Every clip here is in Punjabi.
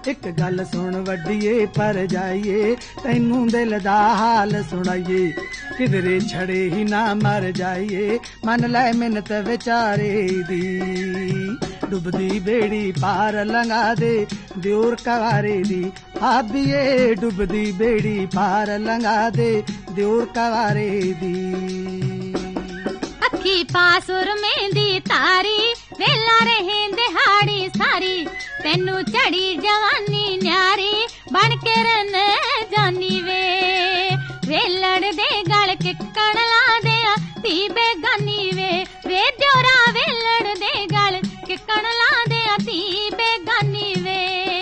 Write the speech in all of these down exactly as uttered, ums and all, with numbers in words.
ਇੱਕ ਗੱਲ ਸੁਣ ਵੱਡੀਏ ਪਰ ਜਾਈਏ, ਤੈਨੂੰ ਦਿਲ ਦਾ ਹਾਲ ਸੁਣਾਈਏ। ਕਿਧਰੇ ਛੜੇ ਹੀ ਨਾ ਮਰ ਜਾਈਏ, ਮੰਨ ਲੈ ਮਿੰਨਤ ਵਿਚਾਰੇ ਦੀ। ਡੁੱਬਦੀ ਬੇੜੀ ਪਾਰ ਲੰਘਾ ਦੇ ਦਿਓਰ ਕਵਾਰੇ ਦੀ, ਭਾਬੀਏ ਡੁੱਬਦੀ ਬੇੜੀ ਪਾਰ ਲੰਘਾ ਦੇ ਦਿਓਰ ਕਵਾਰੇ ਦੀ। ਅੱਖੀ ਪਾਸੁਰ ਮਹਿੰਦੀ ਤਾਰੀ, ਵੇਲਾ ਰਹੇ ਦਿਹਾੜੀ ਸਾਰੀ, ਤੈਨੂੰ ਚੜੀ ਜਵਾਨੀ ਨਿਆਰੀ, ਬਣ ਕੇ ਰਨ ਜਾਨੀ ਵੇ। ਵੇਲੜ ਦੇ ਗਲ ਕਿੱਕਣ ਲਾ ਦਿਆਂ ਧੀ ਬੇਗਾਨੀ ਵੇ, ਵੇ ਦਿਓਰਾ ਵੇਲੜ ਦੇ ਗਲ ਕਿੱਕਣ ਲਾ ਦਿਆਂ ਧੀ ਬੇਗਾਨੀ ਵੇ।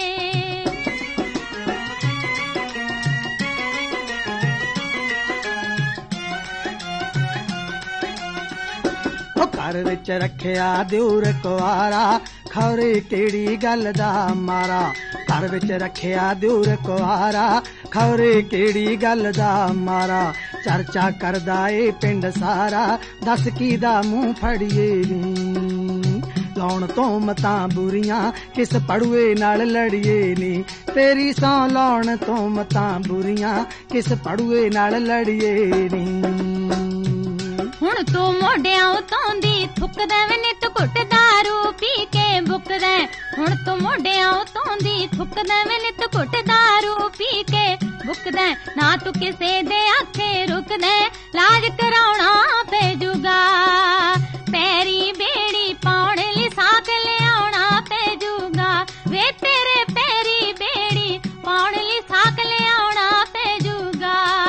ਉਹ ਘਰ ਵਿੱਚ ਰੱਖਿਆ ਦਿਓਰ ਕੁਆਰਾ, ਖੌਰੇ ਕਿਹੜੀ ਗੱਲ ਦਾ ਮਾਰਾ। ਘਰ ਵਿੱਚ ਰੱਖਿਆ ਦਿਓਰ ਕੁਆਰਾ, ਖੌਰੇ ਕਿਹੜੀ ਗੱਲ ਦਾ ਮਾਰਾ। ਚਰਚਾ ਕਰਦਾ ਏ ਪਿੰਡ ਸਾਰਾ, ਦੱਸ ਕਿਹਦਾ ਮੂੰਹ ਫੜੀਏ ਨੀ। ਲਾਉਣ ਤੋਂ ਮਤਾਂ ਬੁਰੀਆਂ, ਕਿਸ ਪੜੂਏ ਨਾਲ ਲੜੀਏ ਨੀ। ਤੇਰੀ ਸੌ ਲਾਉਣ ਤੋਂ ਮਤਾਂ ਬੁਰੀਆਂ, ਕਿਸ ਪੜੂਏ ਨਾਲ ਲੜੀਏ ਨੀ। ਹੁਣ ਤੂੰ ਮੋਢਿਆਂ ਉਤੋਂ ਦੀ ਥੁੱਕਦਾ ਵੇ ਨਿੱਤ ਘੁੱਟ ਦਾਰੂ ਪੀ ਕੇ ਬੁੱਕਦਾ। ਹੁਣ ਤੂੰ ਮੋਢਿਆਂ ਉਤੋਂ ਦੀ ਥੁੱਕਦਾ ਵੇ ਨਿੱਤ ਘੁੱਟ ਦਾਰੂ ਪੀ ਕੇ ਬੁੱਕਦਾ। ਨਾ ਤੂੰ ਕਿਸੇ ਦੇ ਆਖੇ ਰੁਕਦਾ, ਲਾਜ ਕਰਾਉਣਾ ਪੈਜੂਗਾ। ਪੈਰੀ ਬੇੜੀ ਪਾਉਣ ਲਈ ਸਾਕ ਲਿਆਉਣਾ ਪੈਜੂਗਾ, ਵੇ ਤੇਰੇ ਪੈਰੀ ਬੇੜੀ ਪਾਉਣ ਲਈ ਸਾਕ ਲਿਆਉਣਾ ਪੈਜੂਗਾ।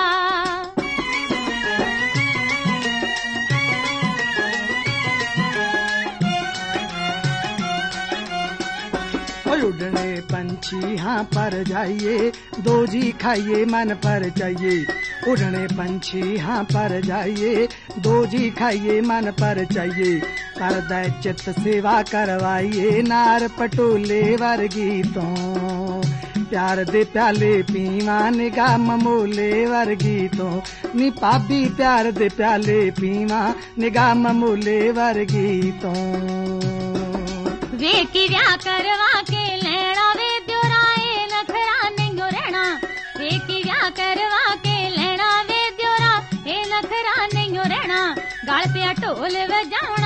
उड़ने पंछी हाँ पर जाइए, दो जी खाइए मन पर चाहिए। उड़ने पंछी हाँ पर जाइए, दो जी खाइए मन पर चाहिए। करदा चित सेवा करवाइए, नार पटोले वर्गी तो प्यार दे प्याले पीवा निगाह ममोले वर्गी तो नी। भाभी प्यार दे प्याले पीवा निगाह ममोले वर्गी तो। वे की व्याह करवा के लेना वे दियोरा ए नखरा नहीं रहना। वे की व्याह करवा के लेना वे दियोरा ए नखरा नहीं रहना। गल पे ढोल बजाना